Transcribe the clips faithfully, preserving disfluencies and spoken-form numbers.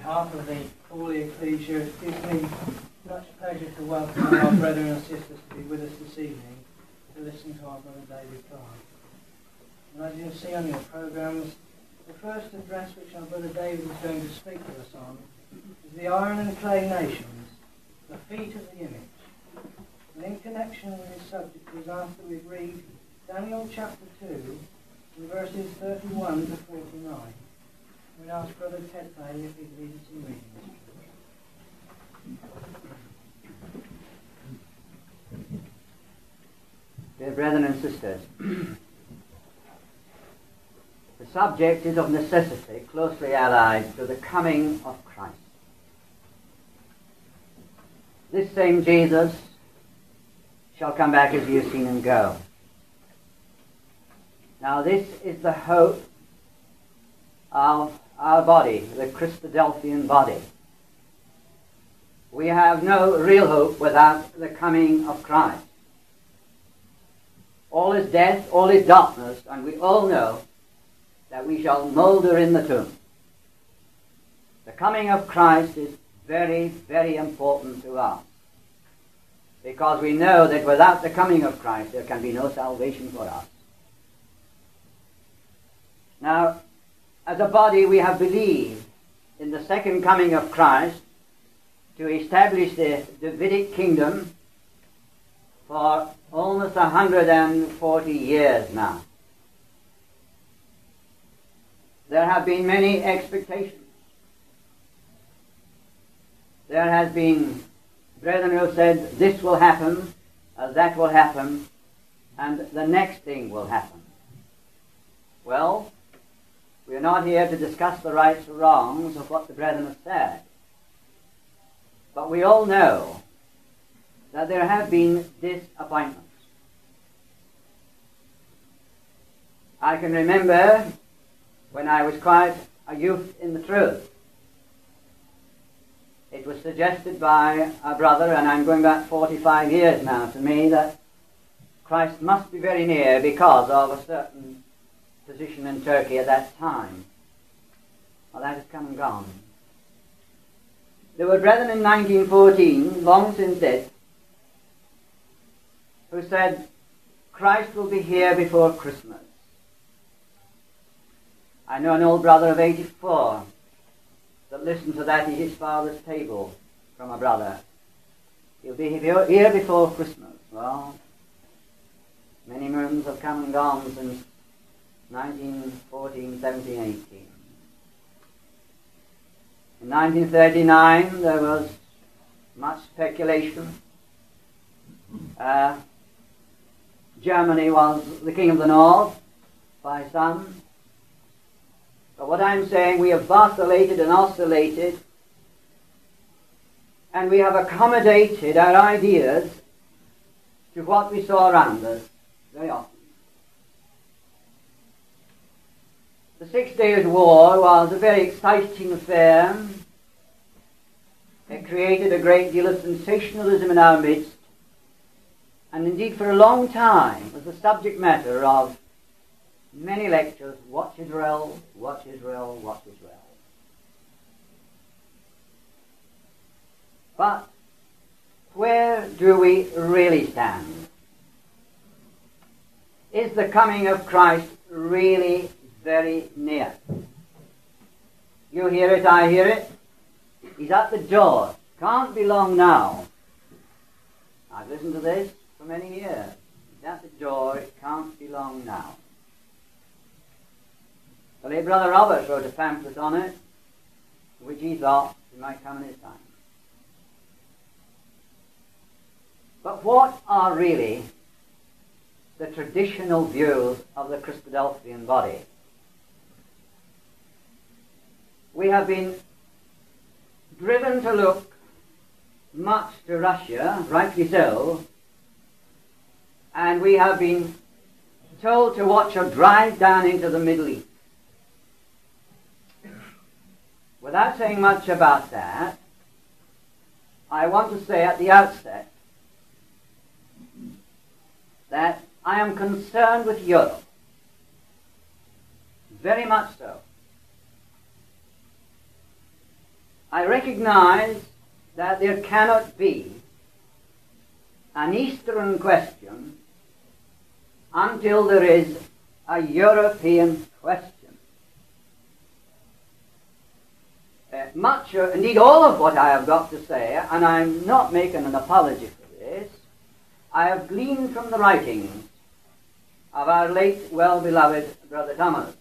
behalf of the Holy Ecclesia, it gives me much pleasure to welcome our brethren and sisters to be with us this evening to listen to our brother David Clark. And as you'll see on your programmes, the first address which our brother David is going to speak to us on is the Iron and Clay Nations, the feet of the image. And in connection with this subject, we asked that we read Daniel chapter two, and verses thirty-one to forty-nine. We ask Brother Ted Bailey if he'd read us some readings. Dear brethren and sisters, the subject is of necessity closely allied to the coming of Christ. This same Jesus shall come back as you have seen him go. Now this is the hope of our body, the Christadelphian body. We have no real hope without the coming of Christ. All is death, all is darkness, and we all know that we shall moulder in the tomb. The coming of Christ is very, very important to us, because we know that without the coming of Christ there can be no salvation for us. Now, as a body we have believed in the second coming of Christ to establish the Davidic kingdom for almost one hundred forty years now. There have been many expectations. There has been brethren who said this will happen, uh, that will happen, and the next thing will happen. Well, we are not here to discuss the rights or wrongs of what the brethren have said. But we all know that there have been disappointments. I can remember when I was quite a youth in the truth. It was suggested by a brother, and I'm going back forty-five years now, to me that Christ must be very near because of a certain position in Turkey at that time. Well, that has come and gone. There were brethren in nineteen fourteen, long since dead, who said, Christ will be here before Christmas. I know an old brother of eighty-four that listened to that at his father's table from a brother. He'll be here before Christmas. Well, many moons have come and gone since nineteen fourteen, seventeen, eighteen. In nineteen thirty-nine there was much speculation. Uh, Germany was the king of the north by some. But what I'm saying, we have vacillated and oscillated, and we have accommodated our ideas to what we saw around us very often. The Six Days' War was a very exciting affair. It created a great deal of sensationalism in our midst, and indeed for a long time was the subject matter of many lectures, watch Israel, watch Israel, watch Israel. But where do we really stand? Is the coming of Christ really very near? You hear it, I hear it. He's at the door. Can't be long now. I've listened to this for many years. He's at the door. It can't be long now. The late Brother Robert wrote a pamphlet on it, which he thought it might come in his time. But what are really the traditional views of the Christadelphian body? We have been driven to look much to Russia, rightly so, and we have been told to watch a drive down into the Middle East. Without saying much about that, I want to say at the outset that I am concerned with Europe, very much so. I recognize that there cannot be an Eastern question until there is a European question. Uh, much, uh, indeed all of what I have got to say, and I'm not making an apology for this, I have gleaned from the writings of our late well-beloved Brother Thomas.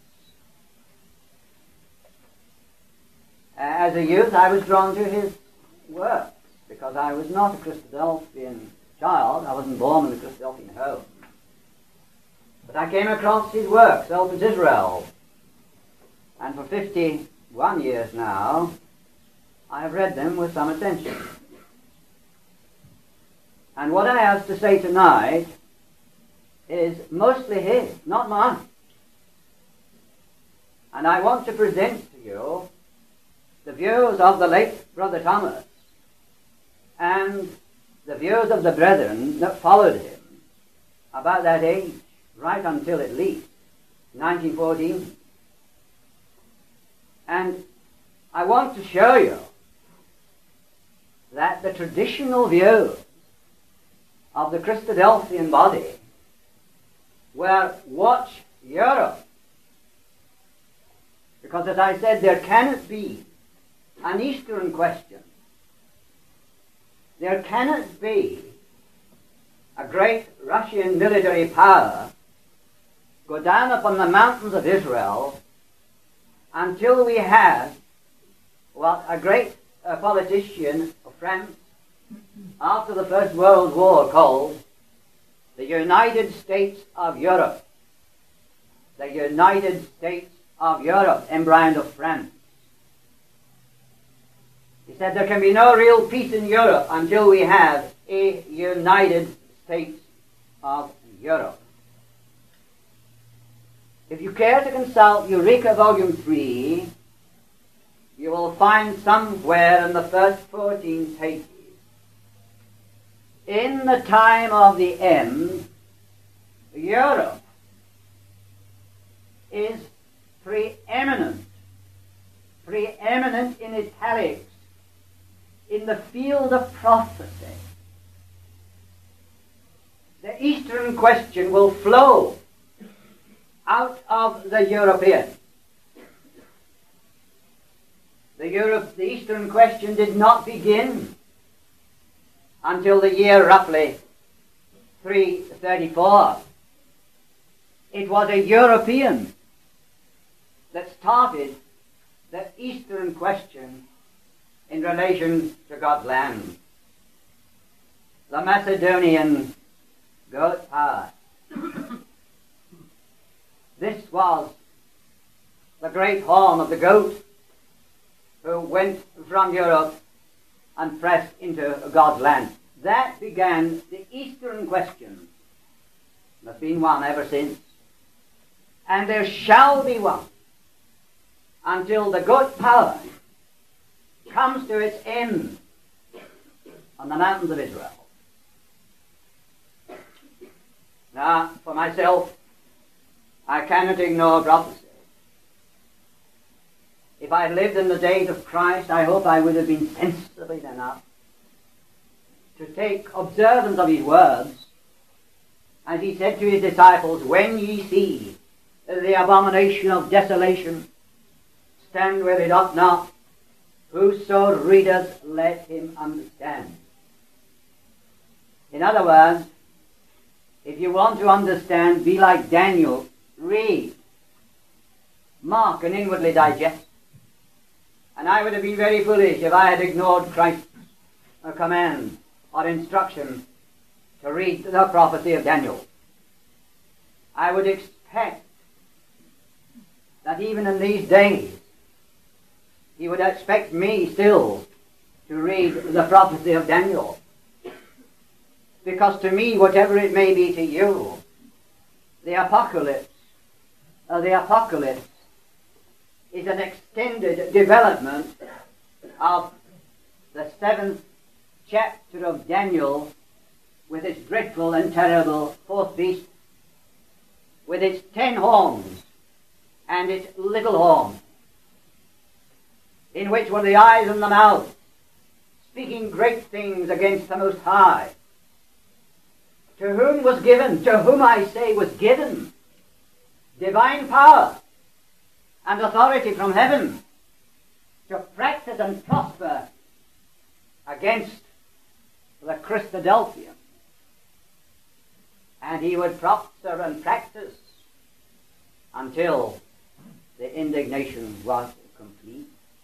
Uh, as a youth I was drawn to his works because I was not a Christadelphian child. I wasn't born in a Christadelphian home. But I came across his works, Elpis Israel, and for fifty-one years now I have read them with some attention. And what I have to say tonight is mostly his, not mine. And I want to present to you the views of the late Brother Thomas and the views of the brethren that followed him about that age, right until at least nineteen fourteen. And I want to show you that the traditional views of the Christadelphian body were watch Europe. Because as I said, there cannot be an Eastern question. There cannot be a great Russian military power go down upon the mountains of Israel until we have what a great uh, politician of France after the First World War called the United States of Europe. The United States of Europe, embroidered of France. He said there can be no real peace in Europe until we have a United States of Europe. If you care to consult Eureka Volume three, you will find somewhere in the first fourteen pages, in the time of the end, Europe is preeminent, preeminent in italics, in the field of prophecy. The Eastern question will flow out of the European. The, Europe, the Eastern question did not begin until the year roughly three thirty-four. It was a European that started the Eastern question in relation to God's land. The Macedonian goat power. This was the great horn of the goat who went from Europe and pressed into God's land. That began the Eastern question. There's been one ever since. And there shall be one until the goat power comes to its end on the mountains of Israel. Now, for myself, I cannot ignore prophecy. If I had lived in the days of Christ, I hope I would have been sensible enough to take observance of his words, as he said to his disciples, when ye see the abomination of desolation stand where it ought not, whoso readeth, let him understand. In other words, if you want to understand, be like Daniel, read, mark, and inwardly digest. And I would have been very foolish if I had ignored Christ's command or instruction to read the prophecy of Daniel. I would expect that even in these days, he would expect me still to read the prophecy of Daniel. Because to me, whatever it may be to you, the apocalypse, uh, the apocalypse is an extended development of the seventh chapter of Daniel with its dreadful and terrible fourth beast, with its ten horns and its little horn. in which were the eyes and the mouth, speaking great things against the Most High, to whom was given, to whom I say was given, divine power and authority from heaven to practice and prosper against the Christadelphians. And he would prosper and practice until the indignation was complete.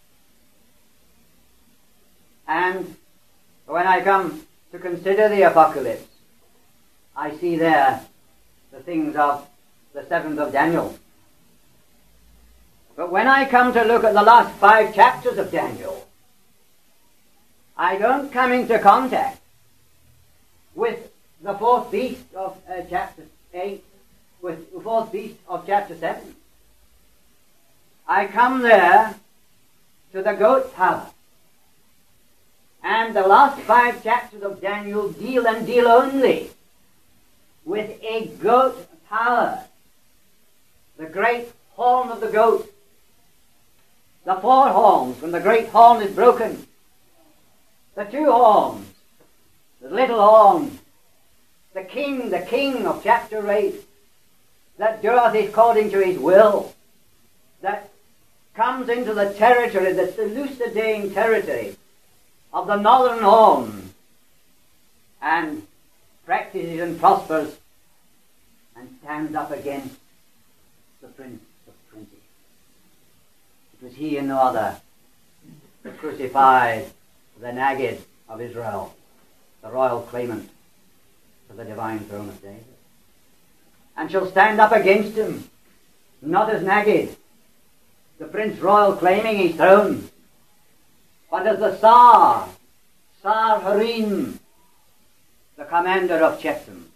And when I come to consider the Apocalypse, I see there the things of the seventh of Daniel. But when I come to look at the last five chapters of Daniel, I don't come into contact with the fourth beast of uh, chapter eight, with the fourth beast of chapter seven. I come there to the goat power. And the last five chapters of Daniel deal and deal only with a goat power. The great horn of the goat. The four horns, when the great horn is broken. The two horns. The little horn. The king, the king of chapter eight. That doeth according to his will. That comes into the territory, the Seleucidean territory of the northern horn, and practices and prospers and stands up against the prince of princes. It was he and no other who crucified the Nagid of Israel, the royal claimant to the divine throne of David, and shall stand up against him, not as Nagid, the prince royal claiming his throne, but as the Tsar, Tsar Harim, the commander of Chechen,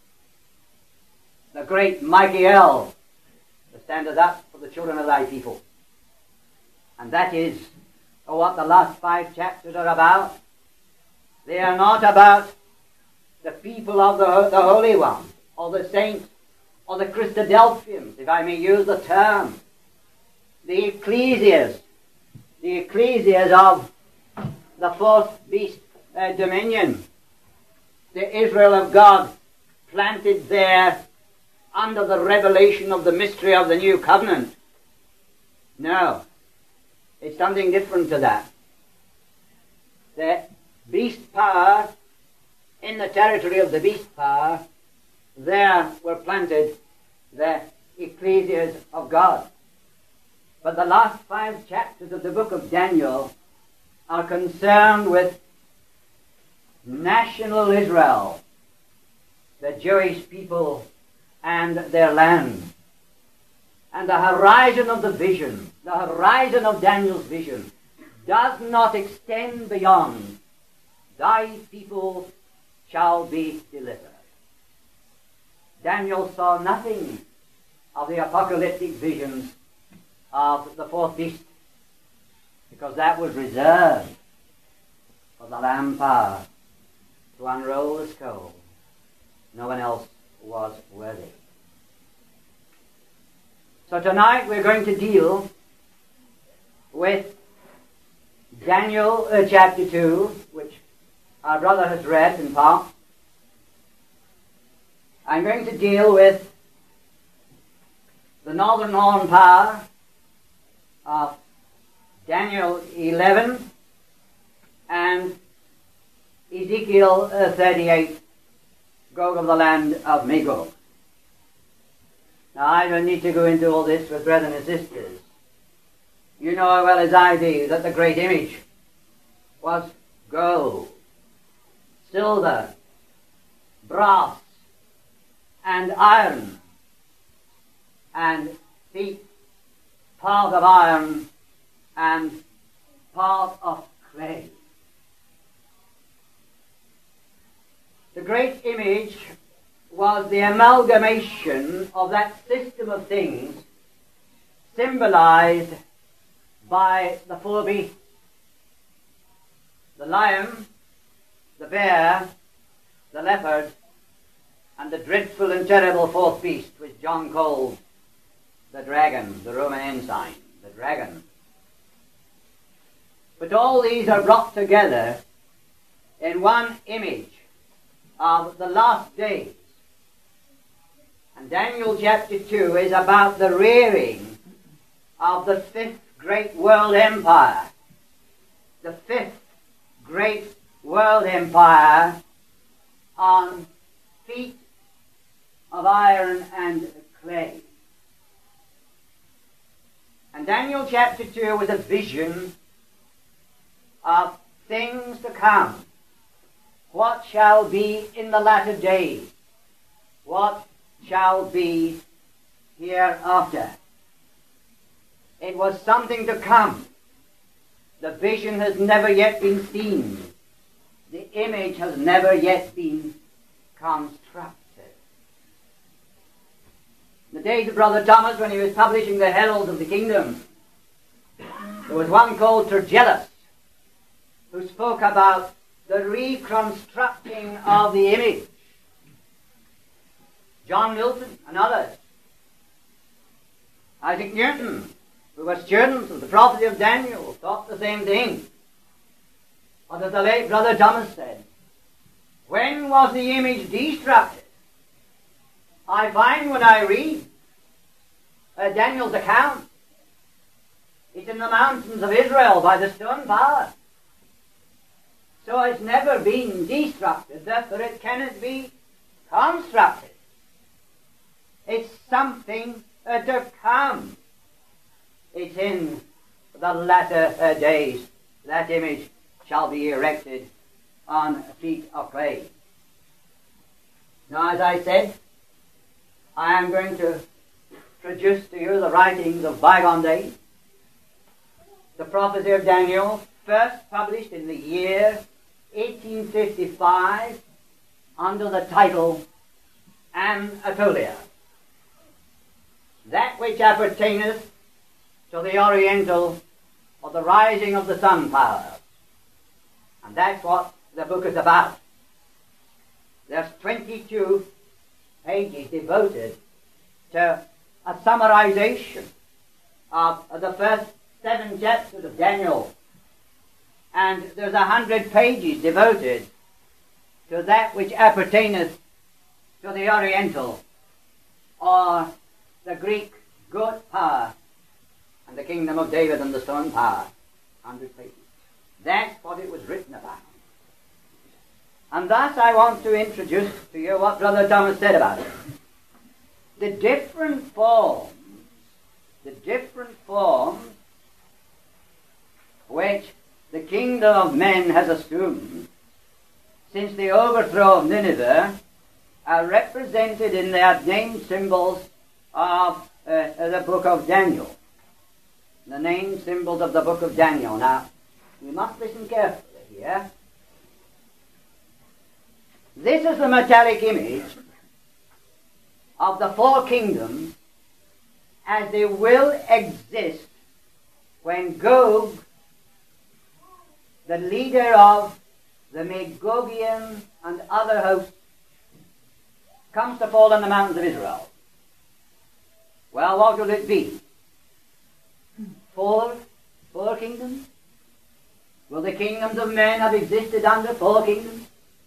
the great Michael, that standeth up for the children of thy people. And that is what the last five chapters are about. They are not about the people of the, the Holy One, or the saints, or the Christadelphians, if I may use the term. The ecclesias, the ecclesias of the fourth beast uh, dominion, the Israel of God planted there under the revelation of the mystery of the new covenant. No, it's something different to that. The beast power, in the territory of the beast power, there were planted the ecclesias of God. But the last five chapters of the book of Daniel are concerned with national Israel, the Jewish people and their land. And the horizon of the vision, the horizon of Daniel's vision, does not extend beyond, thy people shall be delivered. Daniel saw nothing of the apocalyptic visions of the fourth beast, because that was reserved for the Lamb power to unroll the scroll. No one else was worthy. So tonight we're going to deal with Daniel uh, chapter two, which our brother has read in part. I'm going to deal with the northern horn power of Daniel eleven and Ezekiel uh, thirty-eight, Gog of the land of Magog. Now I don't need to go into all this with brethren and sisters. You know as well as I do that the great image was gold, silver, brass, and iron, and feet, part of iron and part of clay. The great image was the amalgamation of that system of things symbolized by the four beasts: the lion, the bear, the leopard, and the dreadful and terrible fourth beast, which John called the dragon, the Roman ensign, the dragon. But all these are brought together in one image of the last days. And Daniel chapter two is about the rearing of the fifth great world empire. The fifth great world empire on feet of iron and clay. And Daniel chapter two was a vision of things to come. What shall be in the latter days? What shall be hereafter? It was something to come. The vision has never yet been seen. The image has never yet been constructed. In the days of Brother Thomas, when he was publishing the Heralds of the Kingdom, there was one called Tertullus who spoke about the reconstructing of the image. John Milton and others. Isaac Newton, who were students of the prophecy of Daniel, thought the same thing. But as the late Brother Thomas said, when was the image destructed? I find when I read uh, Daniel's account, it's in the mountains of Israel by the stone power. So it's never been destructed, therefore it cannot be constructed. It's something uh, to come. It's in the latter uh, days that image shall be erected on feet of clay. Now, as I said, I am going to produce to you the writings of bygone days. The prophecy of Daniel, first published in the year eighteen fifty-five under the title Anatolia. That which appertaineth to the Oriental or the rising of the sun power. And that's what the book is about. There's twenty-two pages devoted to a summarization of the first seven chapters of Daniel. And there's a hundred pages devoted to that which appertaineth to the Oriental or the Greek goat power and the kingdom of David and the stone power. Hundred pages. That's what it was written about. And thus I want to introduce to you what Brother Thomas said about it. The different forms, the different forms which the kingdom of men has assumed since the overthrow of Nineveh are represented in the named symbols of uh, the book of Daniel. The named symbols of the book of Daniel. Now, you must listen carefully here. This is the metallic image of the four kingdoms as they will exist when Gog, the leader of the Magogian and other hosts, comes to fall on the mountains of Israel. Well, what will it be? Four, four kingdoms? Will the kingdoms of men have existed under four kingdoms?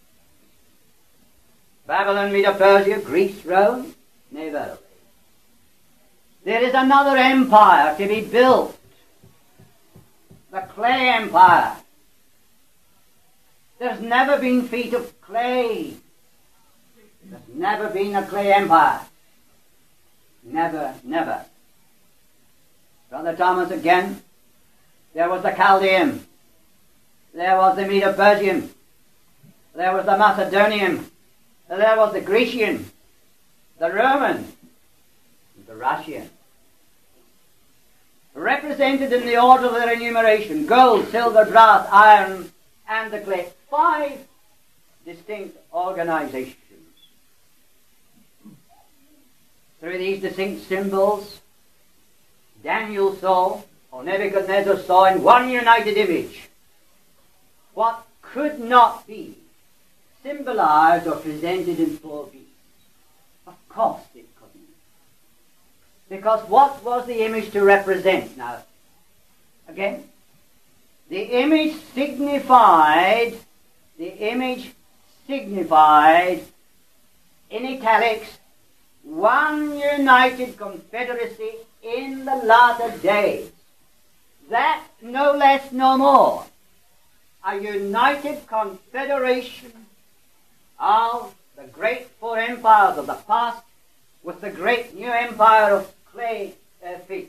Babylon, Medo-Persia, Greece, Rome? Never. There is another empire to be built. The clay empire. There's never been feet of clay. There's never been a clay empire. Never, never. Brother Thomas again. There was the Chaldean. There was the Medo-Persian. There was the Macedonian. There was the Grecian, the Roman, the Russian. Represented in the order of their enumeration, gold, silver, brass, iron, and the clay. Five distinct organizations. Through these distinct symbols, Daniel saw, or Nebuchadnezzar saw in one united image, what could not be symbolized or presented in four beasts. Of course it couldn't. Because what was the image to represent? Now, again, The image signified, the image signified, in italics, one united confederacy in the latter days. That, no less, no more. A united confederation of the great four empires of the past with the great new empire of clay uh, feet.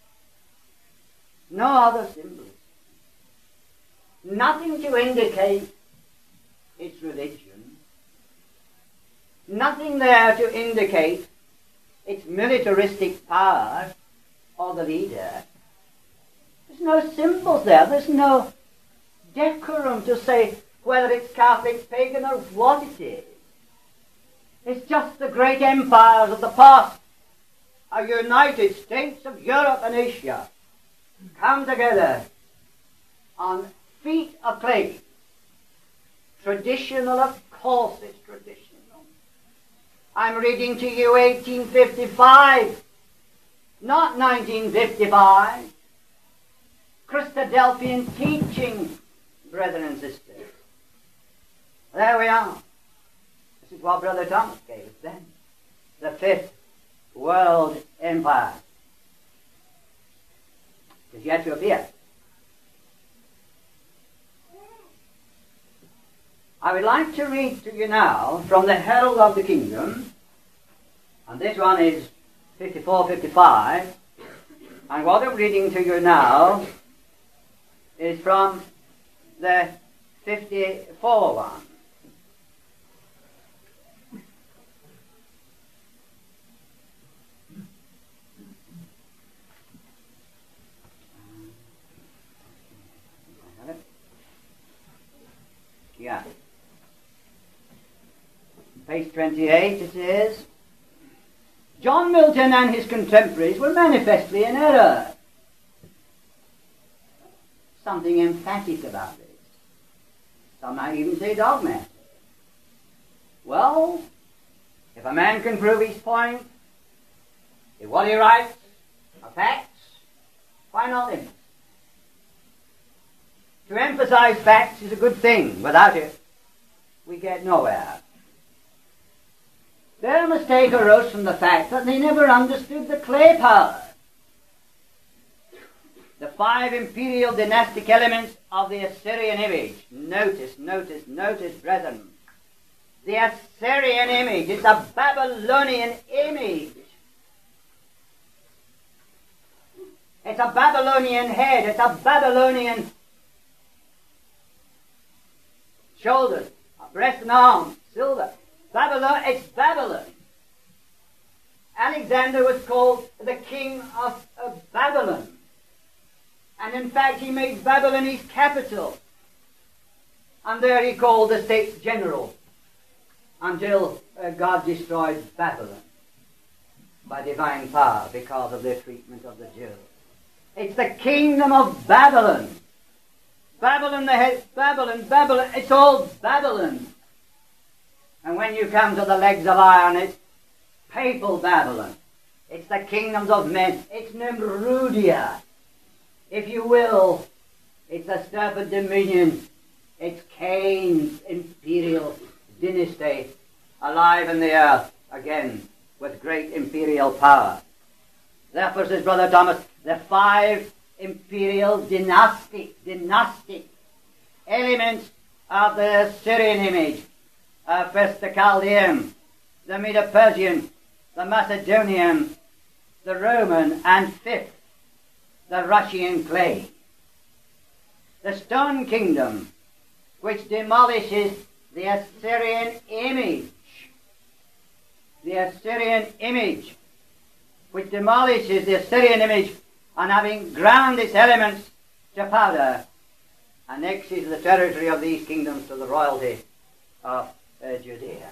No other symbols. Nothing to indicate its religion. Nothing there to indicate its militaristic power or the leader. There's no symbols there. There's no decorum to say whether it's Catholic, pagan, or what it is. It's just the great empires of the past, a United States of Europe and Asia, come together on feet of clay. Traditional, of course it's traditional. I'm reading to you eighteen fifty-five, not nineteen fifty-five. Christadelphian teaching, brethren and sisters. There we are. This is what Brother Thomas gave us then. The fifth world empire is yet to appear. I would like to read to you now from the Herald of the Kingdom, and this one is fifty-four fifty-five, and what I'm reading to you now is from the fifty-four one. Yeah. Page twenty-eight it is, John Milton and his contemporaries were manifestly in error. Something emphatic about it. Some might even say dogmatic. Well, if a man can prove his point, if what he writes are facts, why not him? To emphasize facts is a good thing. Without it, we get nowhere. Their mistake arose from the fact that they never understood the clay power. The five imperial dynastic elements of the Assyrian image. Notice, notice, notice, brethren. The Assyrian image is a Babylonian image. It's a Babylonian head. It's a Babylonian shoulders, breast and arms, silver. Babylon, it's Babylon. Alexander was called the king of, of Babylon. And in fact, he made Babylon his capital. And there he called the States General until uh, God destroyed Babylon by divine power because of their treatment of the Jews. It's the kingdom of Babylon. Babylon, the head, Babylon, Babylon, it's all Babylon. And when you come to the legs of iron, it's papal Babylon. It's the kingdoms of men. It's Nimrudia, if you will. It's the serpent dominion. It's Cain's imperial dynasty, alive in the earth again with great imperial power. Therefore, says Brother Thomas, the five imperial dynastic, dynastic elements of the Assyrian image are first the Chaldean, the Medo-Persian, the Macedonian, the Roman, and fifth, the Russian clay. The stone kingdom, which demolishes the Assyrian image, the Assyrian image, which demolishes the Assyrian image, and having ground its elements to powder, annexes the territory of these kingdoms to the royalty of uh, Judea.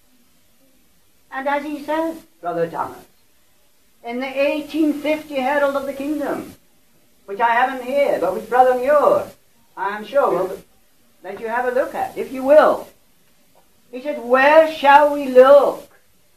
And as he says, Brother Thomas, in the eighteen fifty Herald of the Kingdom, which I haven't here, but which Brother Muir, I am sure, will let you have a look at, if you will. He said, where shall we look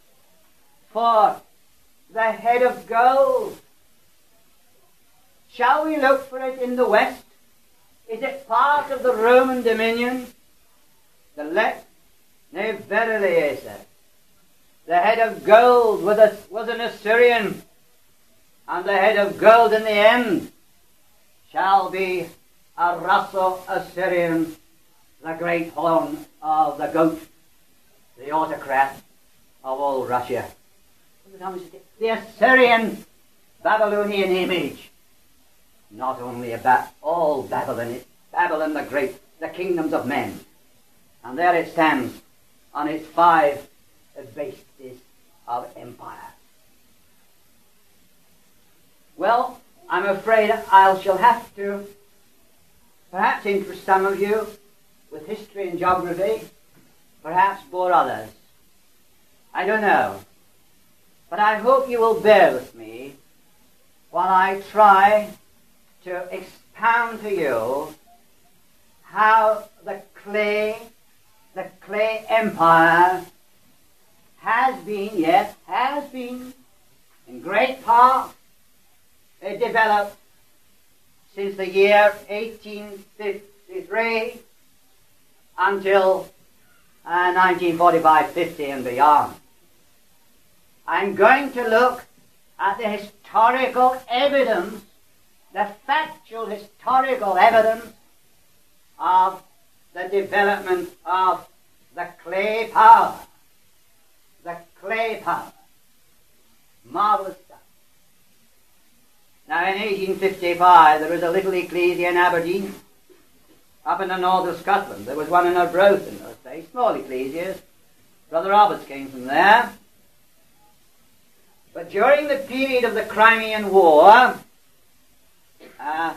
for the head of gold? Shall we look for it in the west, Is it part of the Roman dominion? The Lek? Nay, verily, he said. The head of gold was, a, was an Assyrian, and the head of gold in the end shall be a Russo Assyrian, the great horn of the goat, the autocrat of all Russia. The Assyrian Babylonian image. Not only about all Babylon, it's Babylon the Great, the kingdoms of men. And there it stands on its five bases of empire. Well, I'm afraid I shall have to perhaps interest some of you with history and geography, perhaps bore others. I don't know. But I hope you will bear with me while I try to expound to you how the clay, the clay empire has been, yes, has been, in great part, uh, developed since the year eighteen fifty-three until uh, nineteen forty-five fifty and beyond. I'm going to look at the historical evidence, the factual historical evidence of the development of the clay power. The clay power. Marvelous stuff. Now in eighteen fifty-five there was a little ecclesia in Aberdeen, up in the north of Scotland. There was one in Arbroath in those days, small ecclesias. Brother Roberts came from there. But during the period of the Crimean War, uh,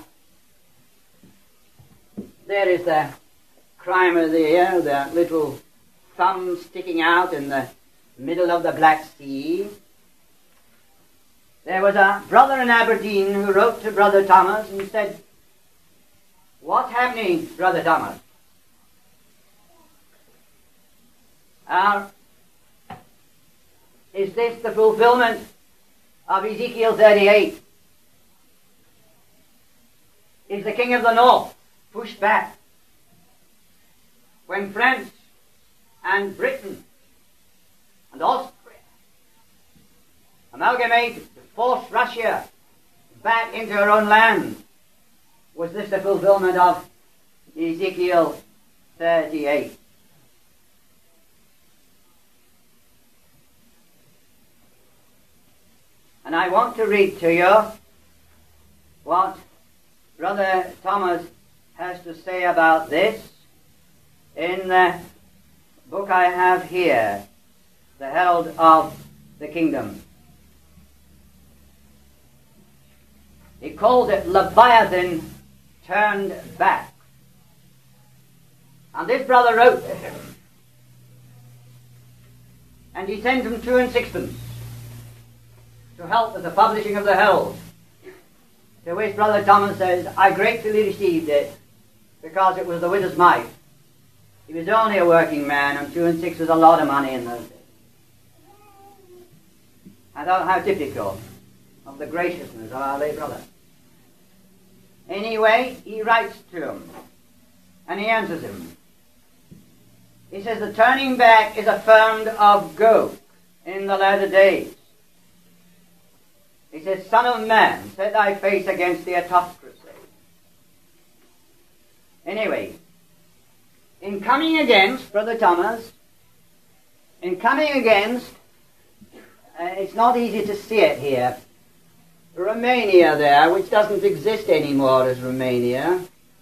there is the Crimea there, the little thumb sticking out in the middle of the Black Sea. There was a brother in Aberdeen who wrote to Brother Thomas and said, "What's happening, Brother Thomas? Uh, is this the fulfillment of Ezekiel thirty-eight? Is the king of the north pushed back when France and Britain and Austria amalgamate to force Russia back into her own land? Was this the fulfillment of Ezekiel thirty-eight? And I want to read to you what Brother Thomas has to say about this in the book I have here, The Herald of the Kingdom. He calls it Leviathan Turned Back. And this brother wrote to him, and he sent him two and sixpence to help with the publishing of the Herald. To which Brother Thomas says, "I gratefully received it because it was the widow's mite." He was only a working man, and two and six was a lot of money in those days. I thought how typical of the graciousness of our late brother. Anyway, he writes to him, and he answers him. He says, "The turning back is affirmed of Gog in the latter days." He says, "Son of man, set thy face against the autocracy." Anyway, in coming against, Brother Thomas, in coming against, uh, it's not easy to see it here, Romania there, which doesn't exist anymore as Romania,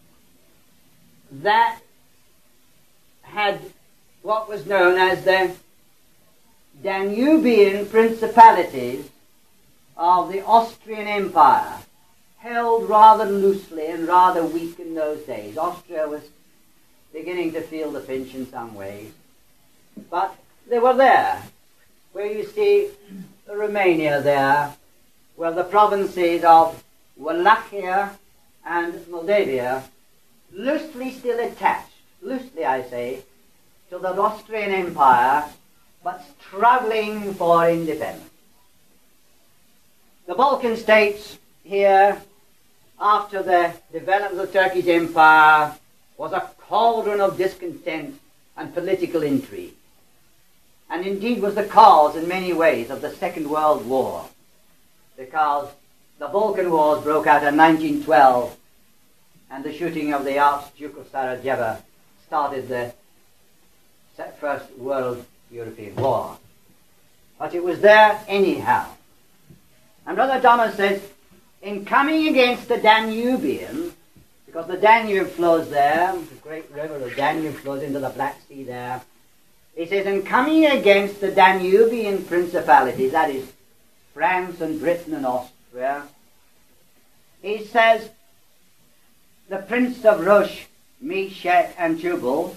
that had what was known as the Danubian principalities of the Austrian Empire, held rather loosely and rather weak in those days. Austria was beginning to feel the pinch in some ways. But they were there, where you see Romania there, where the provinces of Wallachia and Moldavia, loosely still attached, loosely I say, to the Austrian Empire, but struggling for independence. The Balkan states here after the development of the Turkish Empire was a cauldron of discontent and political intrigue, and indeed was the cause in many ways of the Second World War, because the Balkan Wars broke out in nineteen twelve, and the shooting of the Archduke of Sarajevo started the First World European War. But it was there anyhow. And Brother Thomas says, in coming against the Danubian, because the Danube flows there, the great river, the Danube flows into the Black Sea there, he says, in coming against the Danubian principalities, that is, France and Britain and Austria, he says, the Prince of Roche, Meshech and Tubal,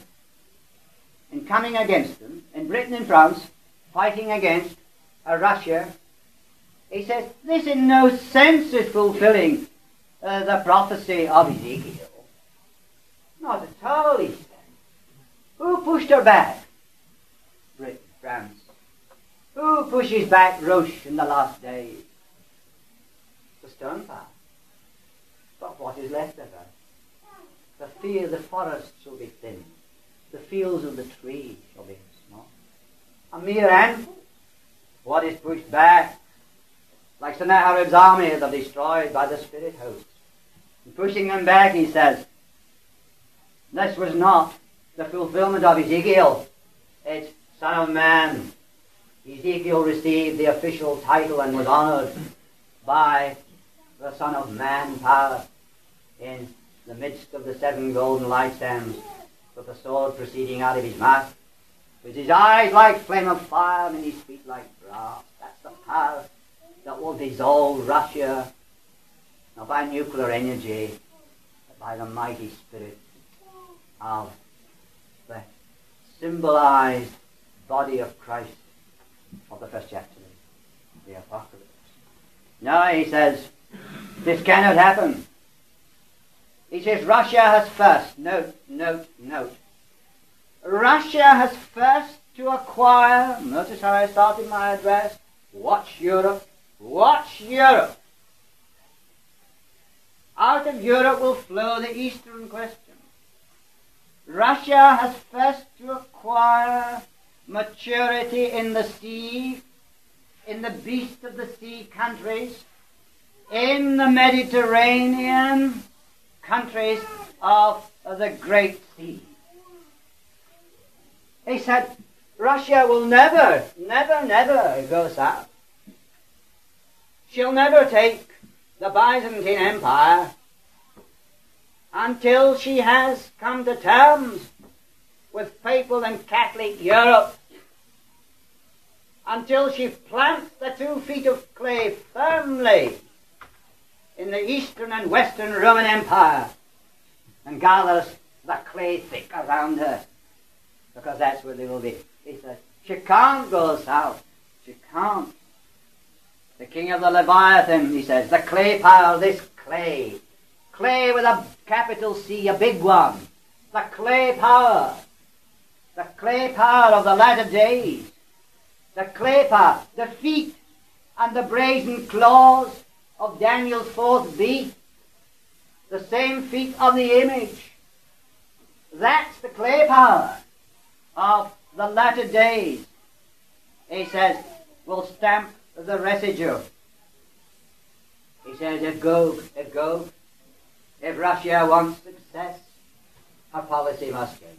in coming against them, in Britain and France, fighting against uh, Russia, he says, this in no sense is fulfilling uh, the prophecy of Ezekiel. Not at all, he said. Who pushed her back? Britain, France. Who pushes back Roche in the last days? The stone path. But what is left of her? The fear the forests shall be thinned. The fields of the trees shall be small. A mere handful. What is pushed back? Like Sennacherib's armies are destroyed by the spirit host. And pushing them back, he says, this was not the fulfillment of Ezekiel. It's Son of Man. Ezekiel received the official title and was honored by the Son of Man power in the midst of the seven golden lampstands, with the sword proceeding out of his mouth, with his eyes like flame of fire and his feet like brass. That's the power that will dissolve Russia, not by nuclear energy, but by the mighty spirit of the symbolized body of Christ of the first chapter, the Apocalypse. No, he says, this cannot happen. He says Russia has first, note, note, note. Russia has first to acquire, notice how I started my address, watch Europe, watch Europe. Out of Europe will flow the Eastern question. Russia has first to acquire maturity in the sea, in the beast of the sea countries, in the Mediterranean countries of the Great Sea. He said, Russia will never, never, never go south. She'll never take the Byzantine Empire until she has come to terms with Papal and Catholic Europe, until she plants the two feet of clay firmly in the Eastern and Western Roman Empire and gathers the clay thick around her, because that's where they will be. He says, she can't go south. She can't. The king of the Leviathan, he says, the clay power, this clay. Clay with a capital C, a big one. The clay power. The clay power of the latter days. The clay power, the feet and the brazen claws of Daniel's fourth beast. The same feet of the image. That's the clay power of the latter days. He says, will stamp the residue. He says, if Gog, if Gog, if Russia wants success, her policy must change.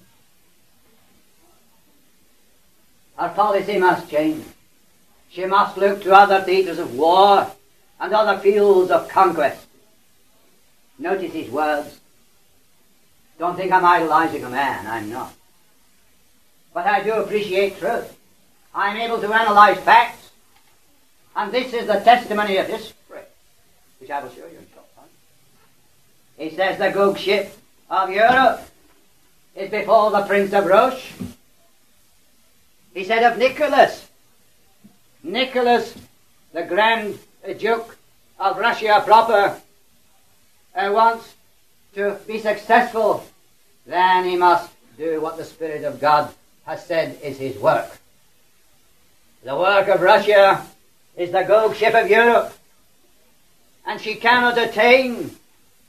Her policy must change. She must look to other theatres of war and other fields of conquest. Notice his words. Don't think I'm idolizing a man. I'm not. But I do appreciate truth. I'm able to analyze facts. And this is the testimony of history, which I will show you in short time. He says the Gog ship of Europe is before the Prince of Roche. He said of Nicholas, Nicholas, the Grand Duke of Russia proper, uh, wants to be successful, then he must do what the Spirit of God has said is his work. The work of Russia is the Gog ship of Europe, and she cannot attain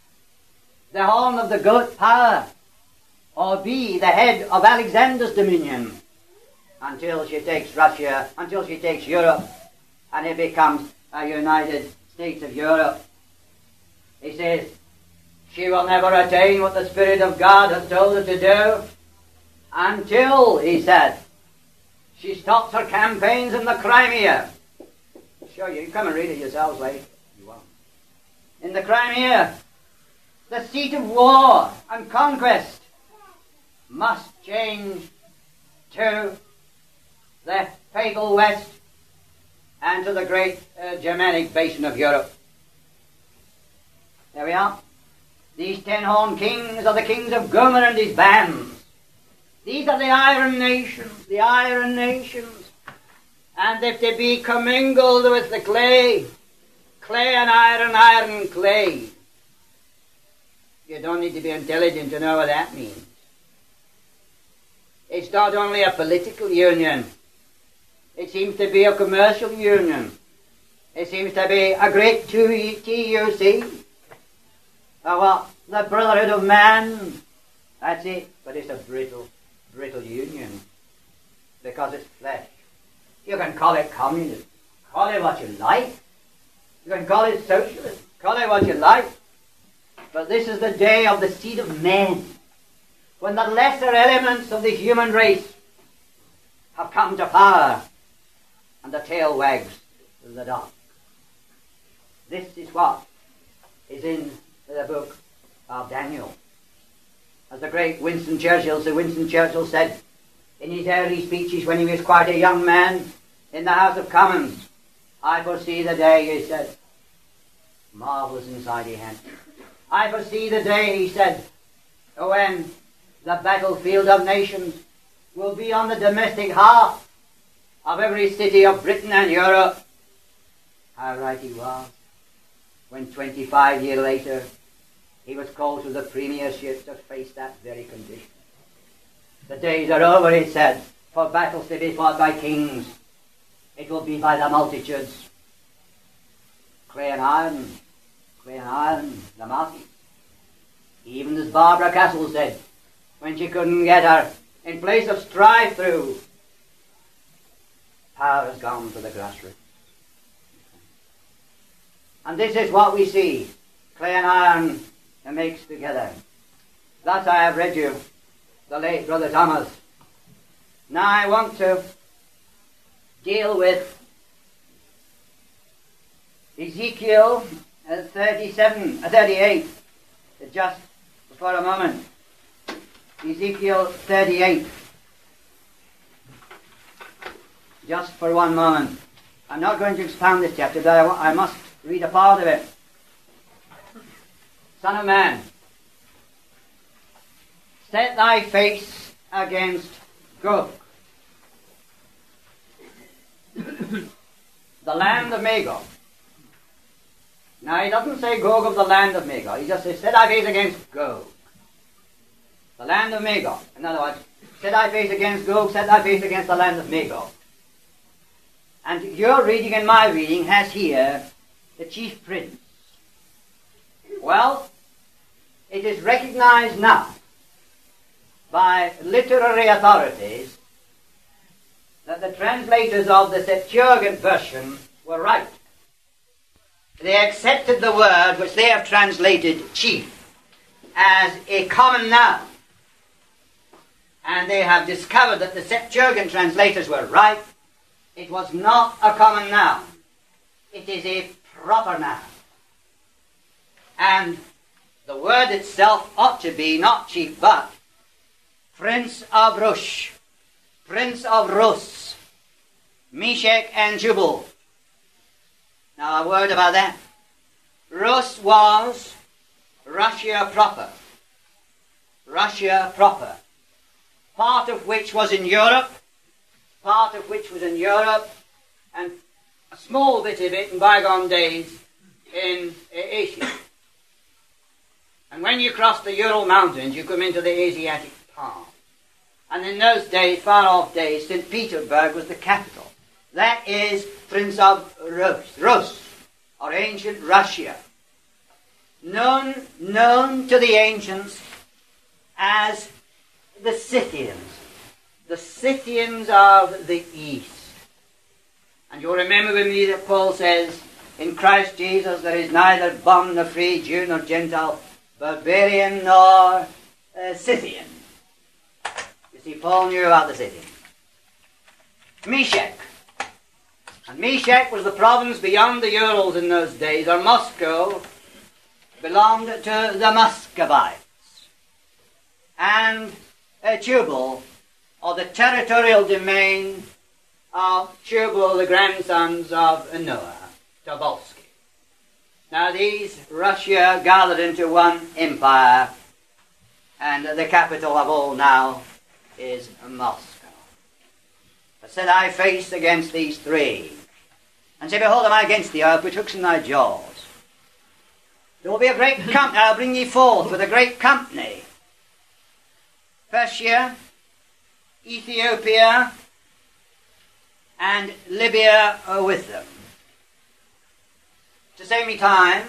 the horn of the goat power, or be the head of Alexander's dominion, until she takes Russia, until she takes Europe, and it becomes a United States of Europe. He says, she will never attain what the Spirit of God has told her to do until, he said, she stops her campaigns in the Crimea. Sure, you can come and read it yourselves later. You won't. In the Crimea, the seat of war and conquest must change to the fatal West and to the great uh, Germanic basin of Europe. There we are. These ten-horned kings are the kings of Gomer and his bands. These are the iron nations, the iron nations. And if they be commingled with the clay, clay and iron, iron and clay, you don't need to be intelligent to know what that means. It's not only a political union. It seems to be a commercial union. It seems to be a great T U C. Uh, well, the brotherhood of man. That's it. But it's a brittle, brittle union. Because it's flesh. You can call it communism. Call it what you like. You can call it socialism. Call it what you like. But this is the day of the seed of men, when the lesser elements of the human race have come to power and the tail wags the dog. This is what is in the book of Daniel. As the great Winston Churchill, Sir Winston Churchill said in his early speeches when he was quite a young man in the House of Commons, I foresee the day, he said, marvellous inside he had. I foresee the day, he said, when the battlefield of nations will be on the domestic hearth of every city of Britain and Europe. How right he was, when twenty-five years later he was called to the premiership to face that very condition. The days are over, he said, for battles to be fought by kings. It will be by the multitudes. Clay and iron, clay and iron, the market. Even as Barbara Castle said, when she couldn't get her in place of strife through, power has gone to the grassroots. And this is what we see, clay and iron mixed together. Thus I have read you the late Brother Thomas. Now I want to deal with Ezekiel uh, thirty-seven, uh, thirty-eight, uh, just for a moment. Ezekiel thirty-eight. Just for one moment. I'm not going to expound this chapter, but I, wa- I must read a part of it. Son of man, set thy face against Gog, the land of Magog. Now he doesn't say Gog of the land of Magog. He just says, set thy face against Gog, the land of Magog. In other words, set thy face against Gog, set thy face against the land of Magog. And your reading and my reading has here the chief prince. Well, it is recognized now by literary authorities that the translators of the Septuagint version were right. They accepted the word which they have translated chief as a common noun. And they have discovered that the Septuagint translators were right. It was not a common noun. It is a proper noun. And the word itself ought to be not chief, but Prince of Rosh, Prince of Rus, Meshech and Jubal. Now a word about that. Rus was Russia proper. Russia proper. Part of which was in Europe, part of which was in Europe, and a small bit of it in bygone days in Asia. And when you cross the Ural Mountains, you come into the Asiatic palm. And in those days, far off days, Saint Petersburg was the capital. That is Prince of Rus, Rus, or ancient Russia. known, known to the ancients as the Scythians. The Scythians of the East. And you'll remember with me that Paul says, in Christ Jesus there is neither bond nor free, Jew nor Gentile, barbarian nor uh, Scythian. You see, Paul knew about the Scythians. Meshech. And Meshech was the province beyond the Urals in those days, or Moscow, belonged to the Muscovites. And uh, Tubal, or the territorial domain of Tubal, the grandsons of Noah, Tobolsky. Now these Russia gathered into one empire, and the capital of all now is Moscow. But said I face against these three, and say, behold, am I against thee? I will put hooks in thy jaws. There will be a great company, I'll bring thee forth with a great company. Persia, Ethiopia, and Libya are with them. To save me time,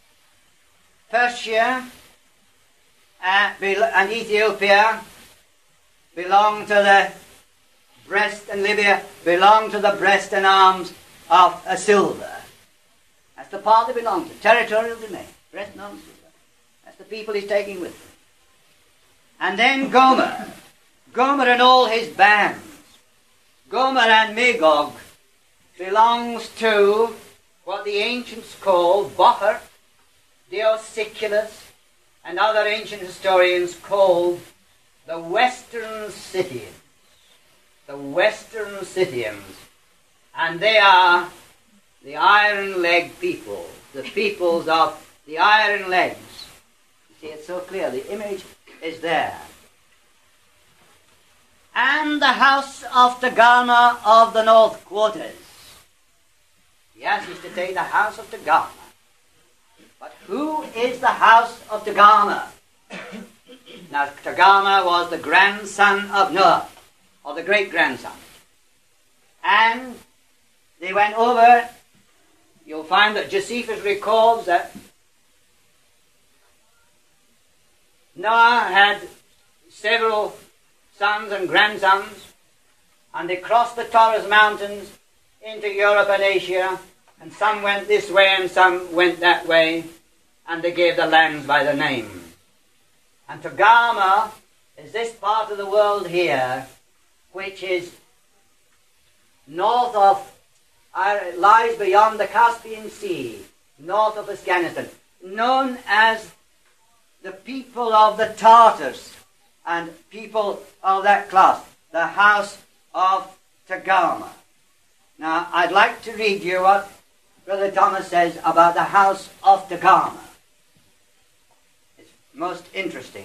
Persia uh, and Ethiopia belong to the breast, and Libya belong to the breast and arms of a silver. That's the part they belong to, territorial domain, breast and arms, silver. That's the people he's taking with him. And then Gomer, Gomer and all his bands. Gomer and Magog belongs to what the ancients call Bohar, Diosiculus, and other ancient historians called the Western Scythians. The Western Scythians. And they are the iron-leg people, the peoples of the iron legs. You see, it's so clear. The image is there. And the house of Togarmah of the north quarters. Yes, he's to take the house of Togarmah. But who is the house of Togarmah? Now, Togarmah was the grandson of Noah, or the great-grandson. And they went over. You'll find that Josephus records that Noah had several sons and grandsons, and they crossed the Taurus Mountains into Europe and Asia, and some went this way and some went that way, and they gave the lands by the name. And Togarmah is this part of the world here, which is north of, uh, lies beyond the Caspian Sea, north of Afghanistan, known as the people of the Tartars and people of that class, the house of Togarmah. Now, I'd like to read you what Brother Thomas says about the house of Togarmah. It's most interesting.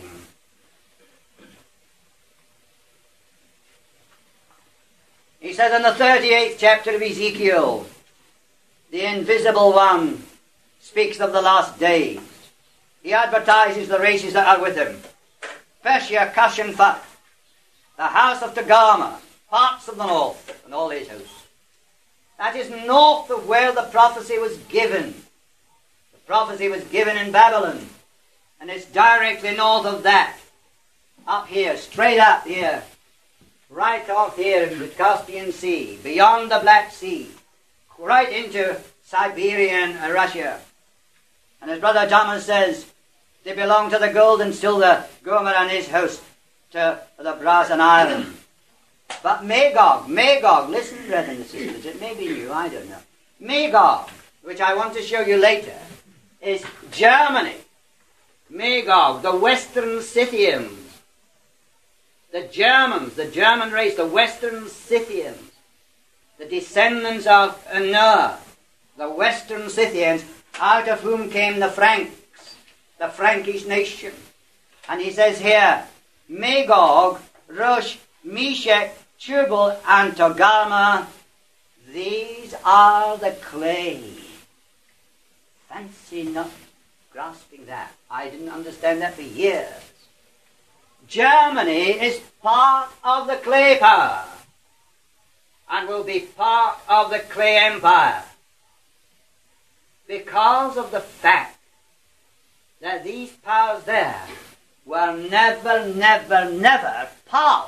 He says in the thirty-eighth chapter of Ezekiel, the invisible one speaks of the last days. He advertises the races that are with him. Persia, Cush and Phut, the house of Togarmah, parts of the north, and all his hosts. That is north of where the prophecy was given. The prophecy was given in Babylon, and it's directly north of that. Up here, straight up here, right off here in the Caspian Sea, beyond the Black Sea, right into Siberian Russia. And as Brother Thomas says, they belong to the gold and silver, Gomer and his host, to the brass and iron. But Magog, Magog, listen, brethren and sisters, it may be new, I don't know. Magog, which I want to show you later, is Germany. Magog, the Western Scythians. The Germans, the German race, the Western Scythians, the descendants of Noah, the Western Scythians, out of whom came the Franks, the Frankish nation. And he says here, Magog, Rosh, Meshech, Tubal, and Togarmah, these are the clay. Fancy not grasping that. I didn't understand that for years. Germany is part of the clay power and will be part of the clay empire because of the fact that these powers there were never, never, never part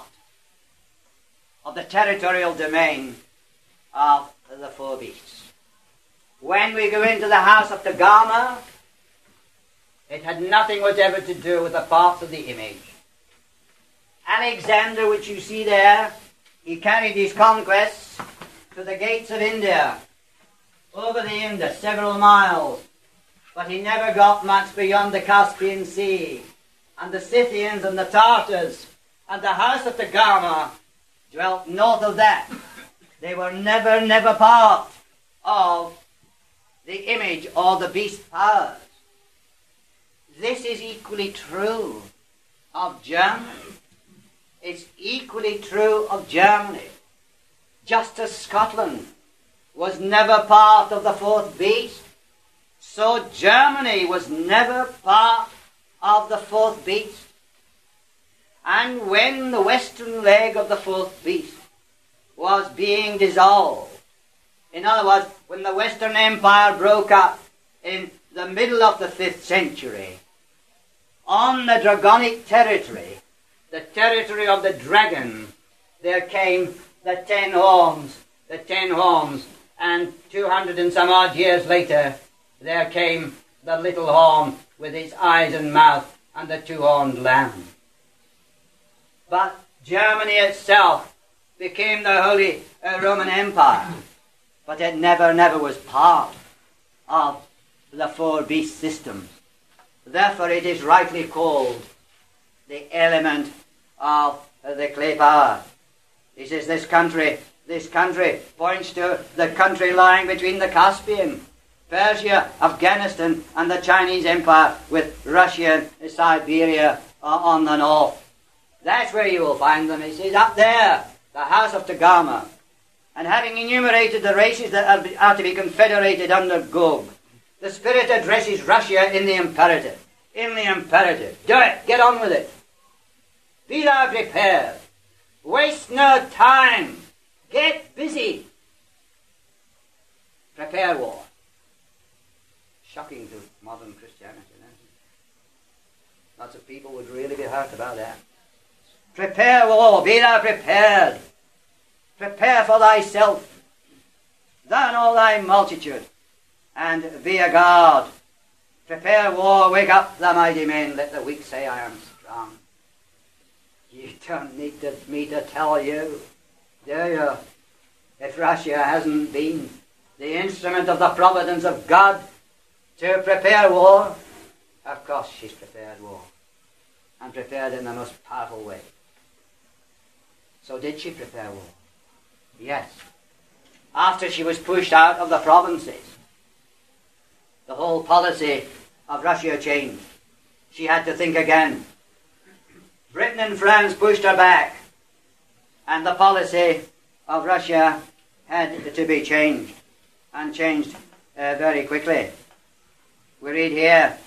of the territorial domain of the four beasts. When we go into the house of Togarmah, it had nothing whatever to do with the parts of the image. Alexander, which you see there, he carried his conquests to the gates of India, over the Indus, several miles, but he never got much beyond the Caspian Sea. And the Scythians and the Tartars and the house of Togarmah dwelt north of that. They were never, never part of the image or the beast powers. This is equally true of Germany. It's equally true of Germany. Just as Scotland was never part of the fourth beast, so Germany was never part of the fourth beast. And when the western leg of the fourth beast was being dissolved, in other words, when the Western Empire broke up in the middle of the fifth century, on the Dragonic territory, the territory of the dragon, there came the ten horns, the ten horns, and two hundred and some odd years later, there came the little horn with its eyes and mouth and the two-horned lamb. But Germany itself became the Holy uh, Roman Empire, but it never, never was part of the four-beast system. Therefore it is rightly called the element of the clay power. He says this country, this country points to the country lying between the Caspian, Persia, Afghanistan, and the Chinese Empire, with Russia and Siberia uh, on the north. That's where you will find them. He says, up there, the house of Togarmah. And having enumerated the races that are, are to be confederated under Gog, the Spirit addresses Russia in the imperative. In the imperative. Do it. Get on with it. Be thou prepared. Waste no time. Get busy. Prepare war. Shocking to modern Christianity, isn't it? Lots of people would really be hurt about that. Prepare war. Be thou prepared. Prepare for thyself, thou and all thy multitude, and be a guard. Prepare war, wake up the mighty men, let the weak say I am strong. You don't need to, me to tell you, do you? If Russia hasn't been the instrument of the providence of God to prepare war, of course she's prepared war, and prepared in the most powerful way. So did she prepare war? Yes. After she was pushed out of the provinces, the whole policy of Russia changed. She had to think again. Britain and France pushed her back, and the policy of Russia had to be changed, and changed uh, very quickly. We read here,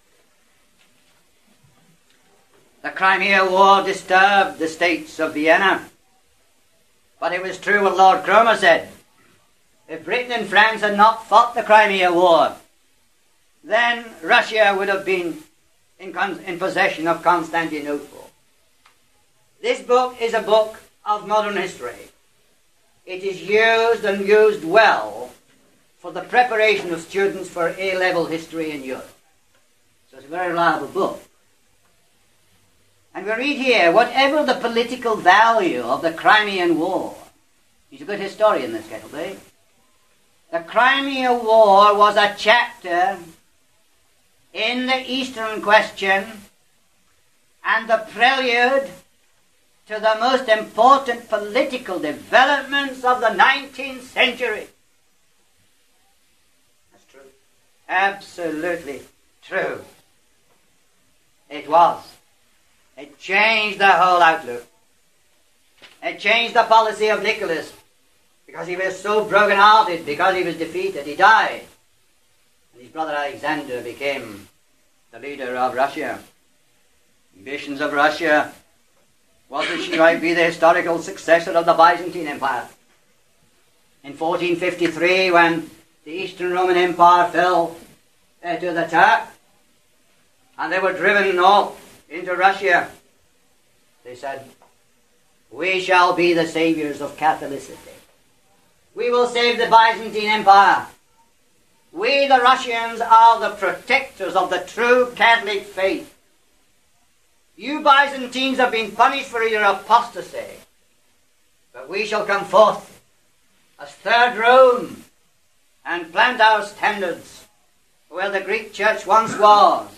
the Crimea War disturbed the states of Vienna. But it was true what Lord Cromer said. If Britain and France had not fought the Crimea War, then Russia would have been in, con- in possession of Constantinople. This book is a book of modern history. It is used and used well for the preparation of students for A-level history in Europe. So it's a very reliable book. And we read here, whatever the political value of the Crimean War, he's a good historian, this Kettleby. The Crimea War was a chapter in the Eastern question and the prelude to the most important political developments of the nineteenth century. That's true. Absolutely true. It was. It changed the whole outlook. It changed the policy of Nicholas, because he was so broken-hearted, because he was defeated. He died. And his brother Alexander became the leader of Russia. Ambitions of Russia was that she might be the historical successor of the Byzantine Empire. In fourteen fifty-three, when the Eastern Roman Empire fell uh, to the Turk, and they were driven north into Russia, they said, we shall be the saviors of Catholicity. We will save the Byzantine Empire. We, the Russians, are the protectors of the true Catholic faith. You Byzantines have been punished for your apostasy, but we shall come forth as Third Rome and plant our standards where the Greek church once was,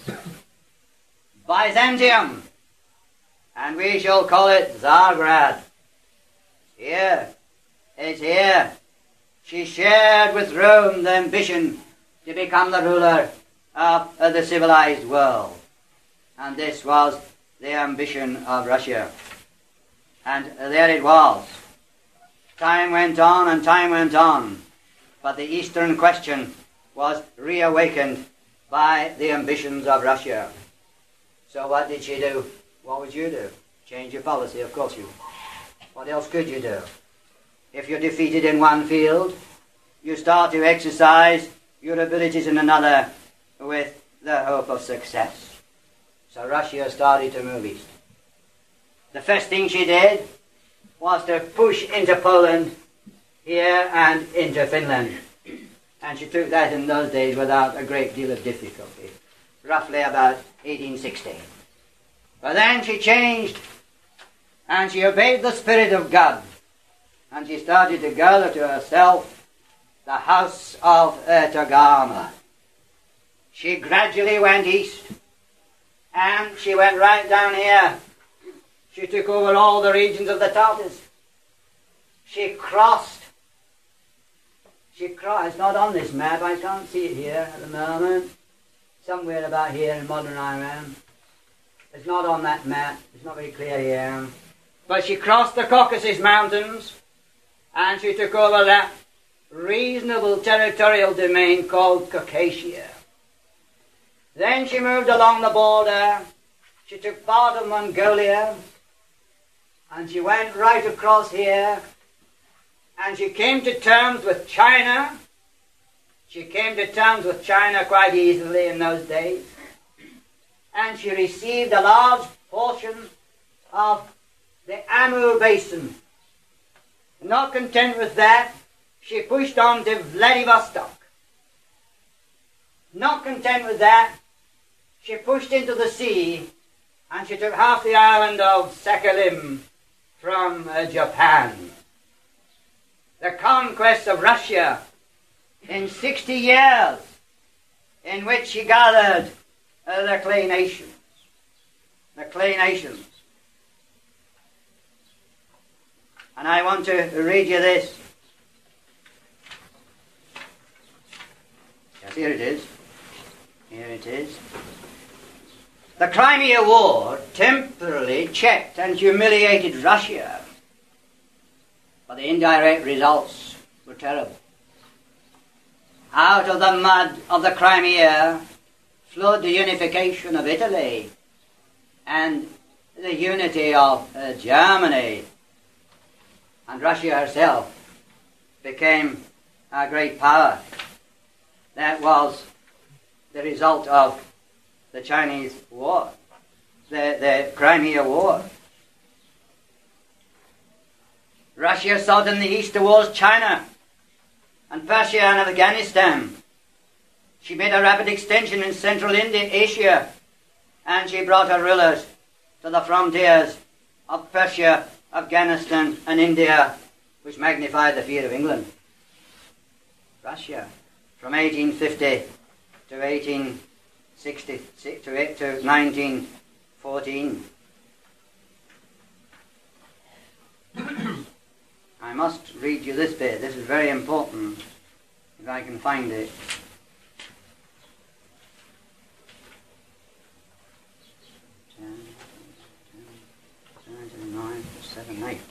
Byzantium, and we shall call it Tsargrad. Here, it's here. She shared with Rome the ambition to become the ruler of, of the civilized world. And this was the ambition of Russia. And there it was. Time went on and time went on. But the Eastern question was reawakened by the ambitions of Russia. So what did she do? What would you do? Change your policy, of course you would. What else could you do? If you're defeated in one field, you start to exercise your abilities in another with the hope of success. So Russia started to move east. The first thing she did was to push into Poland here and into Finland. And she took that in those days without a great deal of difficulty, roughly about eighteen sixty. But then she changed, and she obeyed the Spirit of God, and she started to gather to herself the house of Ertogama. She gradually went east, and she went right down here. She took over all the regions of the Tartars. She crossed. She crossed. It's not on this map. I can't see it here at the moment. Somewhere about here in modern Iran. It's not on that map. It's not very clear here. But she crossed the Caucasus Mountains, and she took over that reasonable territorial domain called Caucasia. Then she moved along the border. She took part of Mongolia, and she went right across here, and she came to terms with China. She came to terms with China quite easily in those days, and she received a large portion of the Amur Basin. Not content with that, she pushed on to Vladivostok. Not content with that, she pushed into the sea, and she took half the island of Sakhalin from uh, Japan. The conquest of Russia in sixty years, in which she gathered uh, the clay nations. The clay nations. And I want to read you this. Yes, here it is. Here it is. The Crimea War temporarily checked and humiliated Russia, but the indirect results were terrible. Out of the mud of the Crimea flowed the unification of Italy and the unity of uh, Germany. And Russia herself became a great power. That was the result of the Chinese War, the, the Crimea War. Russia sought in the east towards China and Persia and Afghanistan. She made a rapid extension in Central India, Asia, and she brought her rulers to the frontiers of Persia, Afghanistan and India, which magnified the fear of England. Russia, from eighteen fifty to eighteen sixty to, to nineteen fourteen. I must read you this bit. This is very important, if I can find it. Nine, seven, eight.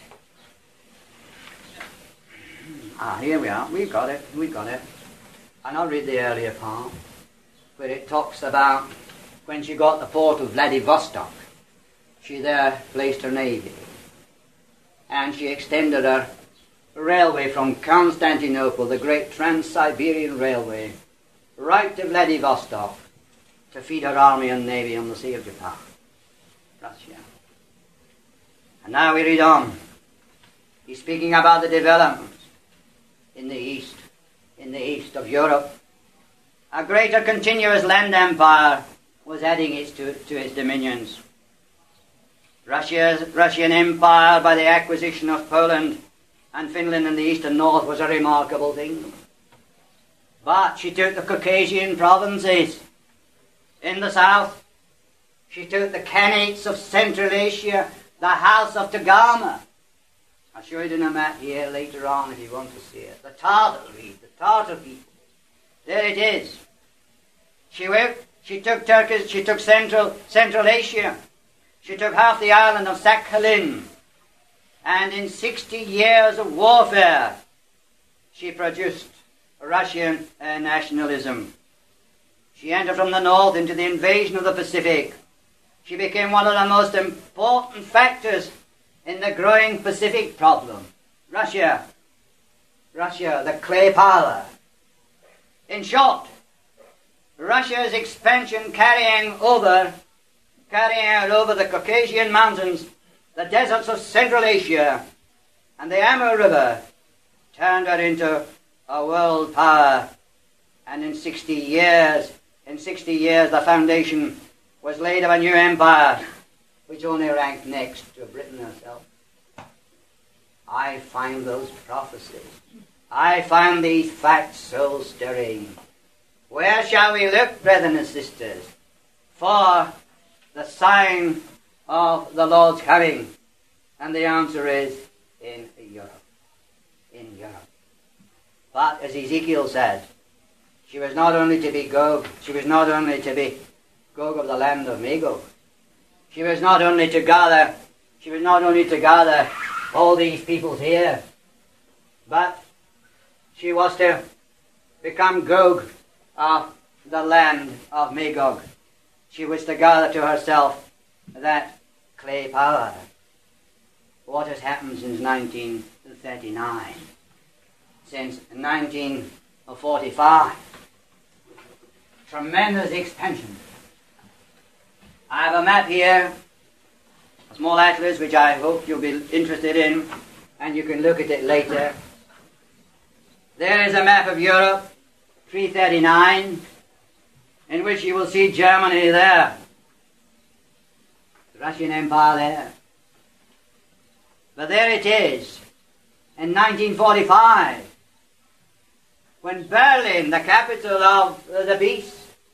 Ah, here we are. We've got it. We've got it. And I'll read the earlier part, where it talks about when she got the port of Vladivostok, she there placed her navy, and she extended her railway from Constantinople, the great Trans-Siberian Railway, right to Vladivostok, to feed her army and navy on the Sea of Japan. Russia. And now we read on. He's speaking about the developments in the east, in the east of Europe. A greater continuous land empire was adding its to, to its dominions. Russia's Russian empire, by the acquisition of Poland and Finland in the east and north, was a remarkable thing. But she took the Caucasian provinces in the south. She took the Khanates of Central Asia, the House of Tagama. I'll show it in a map here later on if you want to see it. The Tartar read, the Tartar people. There it is. She went, she took Turkish, she took Central Central Asia. She took half the island of Sakhalin. And in sixty years of warfare, she produced Russian uh, nationalism. She entered from the north into the invasion of the Pacific. She became one of the most important factors in the growing Pacific problem. Russia, Russia, the clay power. In short, Russia's expansion carrying over, carrying out over the Caucasian mountains, the deserts of Central Asia, and the Amur River, turned her into a world power. And in sixty years, in sixty years, the foundation was laid of a new empire, which only ranked next to Britain herself. I find those prophecies, I find these facts so stirring. Where shall we look, brethren and sisters, for the sign of the Lord's coming? And the answer is in Europe. In Europe. But as Ezekiel said, she was not only to be Gog, she was not only to be Gog of the land of Magog. She was not only to gather, she was not only to gather all these peoples here, but she was to become Gog of the land of Magog. She was to gather to herself that clay power. What has happened since nineteen thirty-nine? Since nineteen forty-five? Tremendous expansion. I have a map here, a small atlas which I hope you'll be interested in, and you can look at it later. There is a map of Europe, three thirty-nine, in which you will see Germany there, the Russian Empire there. But there it is, in nineteen forty-five, when Berlin, the capital of the beast,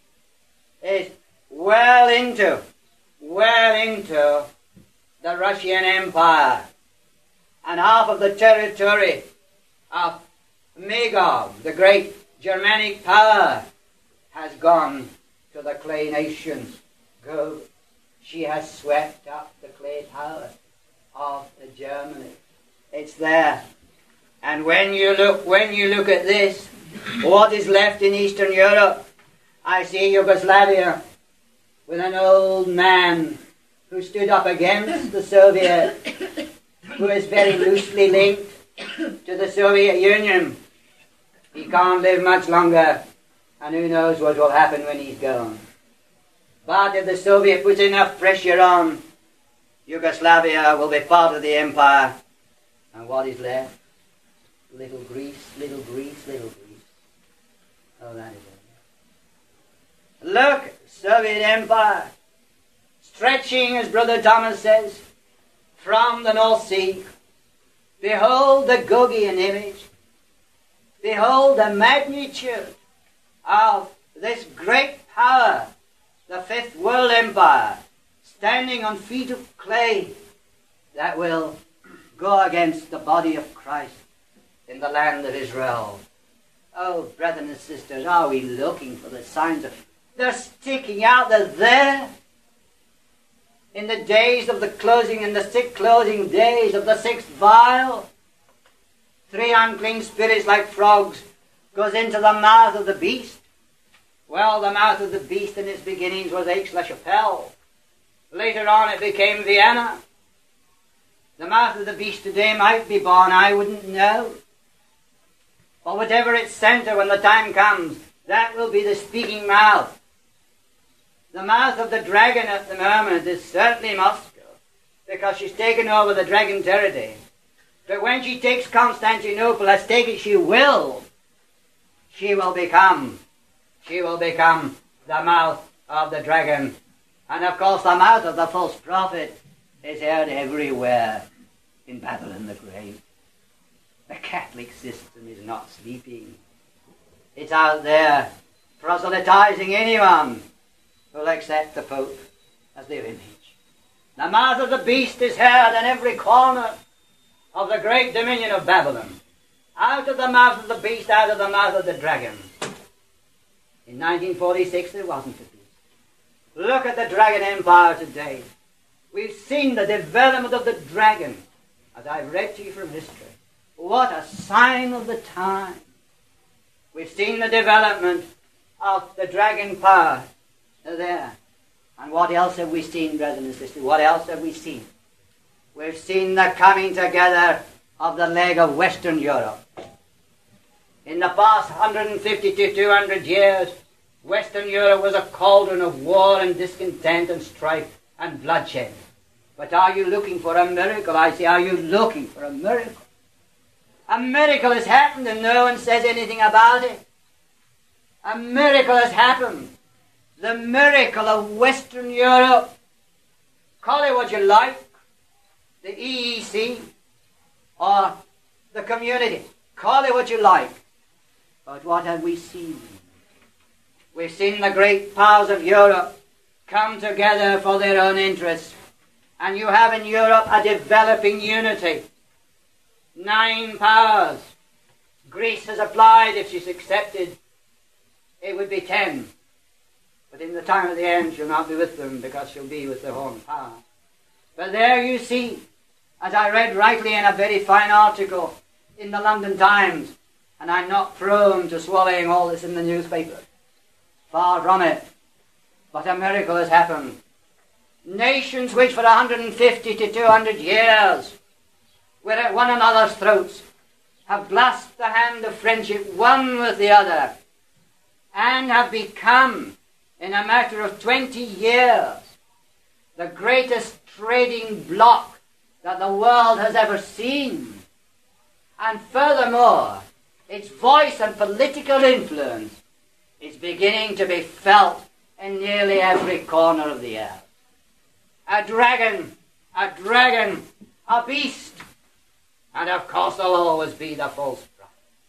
is well into, well into the Russian Empire, and half of the territory of Magog, the great Germanic power, has gone to the clay nations. Go. She has swept up the clay power of Germany. It's there. And when you look, when you look at this, what is left in Eastern Europe? I see Yugoslavia with an old man who stood up against the Soviet, who is very loosely linked to the Soviet Union. He can't live much longer, and who knows what will happen when he's gone. But if the Soviet puts enough pressure on, Yugoslavia will be part of the empire. And what is left? Little Greece, little Greece, little Greece. Oh, that is it. Look, Soviet Empire, stretching, as Brother Thomas says, from the North Sea. Behold the Gogian image. Behold the magnitude of this great power, the Fifth World Empire, standing on feet of clay that will go against the body of Christ in the land of Israel. Oh, brethren and sisters, are we looking for the signs of... They're sticking out, they're there. In the days of the closing, in the six closing days of the sixth vial, three unclean spirits like frogs goes into the mouth of the beast. Well, the mouth of the beast in its beginnings was Aix-la-Chapelle. Later on it became Vienna. The mouth of the beast today might be Bonn, I wouldn't know. But whatever its center when the time comes, that will be the speaking mouth. The mouth of the dragon at the moment is certainly Moscow, because she's taken over the dragon territory. But when she takes Constantinople, as take it she will, she will become, she will become the mouth of the dragon. And of course the mouth of the false prophet is heard everywhere in Babylon the Great. The Catholic system is not sleeping. It's out there proselytizing anyone who will accept the Pope as their image. The mouth of the beast is heard in every corner of the great dominion of Babylon. Out of the mouth of the beast, out of the mouth of the dragon. In nineteen forty-six there wasn't a beast. Look at the dragon empire today. We've seen the development of the dragon, as I've read to you from history. What a sign of the time. We've seen the development of the dragon power there. And what else have we seen, brothers and sisters? What else have we seen? We've seen the coming together of the leg of Western Europe. In the past one hundred fifty to two hundred years, Western Europe was a cauldron of war and discontent and strife and bloodshed. But are you looking for a miracle? I say, are you looking for a miracle? A miracle has happened and no one says anything about it. A miracle has happened. The miracle of Western Europe. Call it what you like. The E E C or the community. Call it what you like. But what have we seen? We've seen the great powers of Europe come together for their own interests. And you have in Europe a developing unity. Nine powers. Greece has applied, if she's accepted, it would be ten. But in the time of the end, she'll not be with them because she'll be with the horn power. But there you see, as I read rightly in a very fine article in the London Times, and I'm not prone to swallowing all this in the newspaper. Far from it. But a miracle has happened. Nations which for one hundred fifty to two hundred years were at one another's throats have grasped the hand of friendship one with the other and have become, in a matter of twenty years, the greatest trading bloc that the world has ever seen. And furthermore, its voice and political influence is beginning to be felt in nearly every corner of the earth. A dragon, a dragon, a beast, and of course there'll always be the false prophet.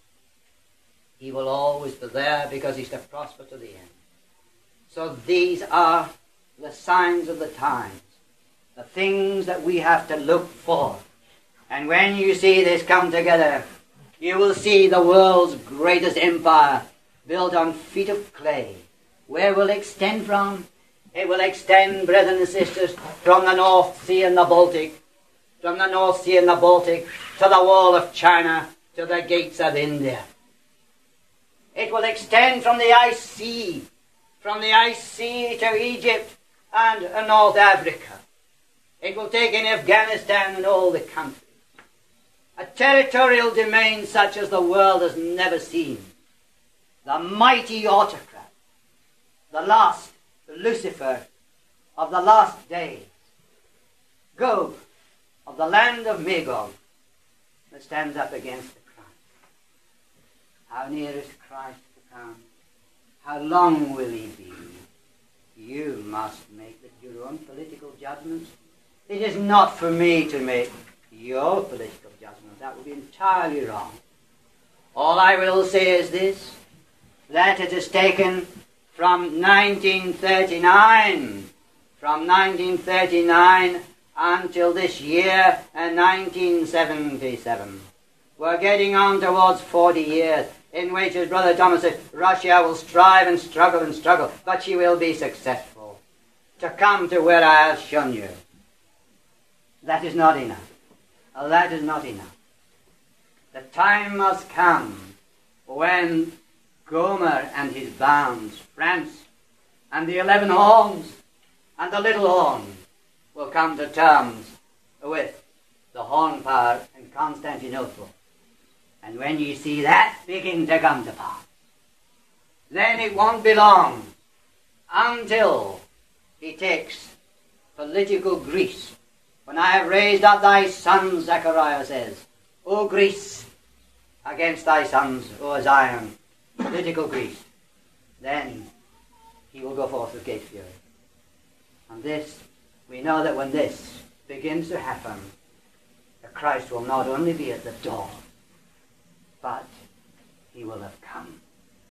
He will always be there because he's to prosper to the end. So these are the signs of the times, the things that we have to look for. And when you see this come together, you will see the world's greatest empire built on feet of clay. Where will it extend from? It will extend, brethren and sisters, from the North Sea and the Baltic, from the North Sea and the Baltic to the wall of China, to the gates of India. It will extend from the Ice Sea, from the Ice Sea to Egypt and uh, North Africa. It will take in Afghanistan and all the countries. A territorial domain such as the world has never seen. The mighty autocrat, the last, the Lucifer of the last days, Gog of the land of Magog, that stands up against the Christ. How near is Christ to come? How long will he be? You must make your own political judgments. It is not for me to make your political judgment. That would be entirely wrong. All I will say is this, that it is taken from nineteen thirty-nine, from nineteen thirty-nine until this year, and nineteen seventy-seven. We're getting on towards forty years, in which, as Brother Thomas said, Russia will strive and struggle and struggle, but she will be successful to come to where I have shown you. That is not enough. That is not enough. The time must come when Gomer and his bands, France, and the eleven horns, and the little horn, will come to terms with the horn power in Constantinople. And when you see that begin to come to pass, then it won't be long until he takes political Greece. When I have raised up thy sons, Zechariah says, O Greece, against thy sons, O Zion, political Greece, then he will go forth with great fury. And this, we know that when this begins to happen, the Christ will not only be at the door, but he will have come.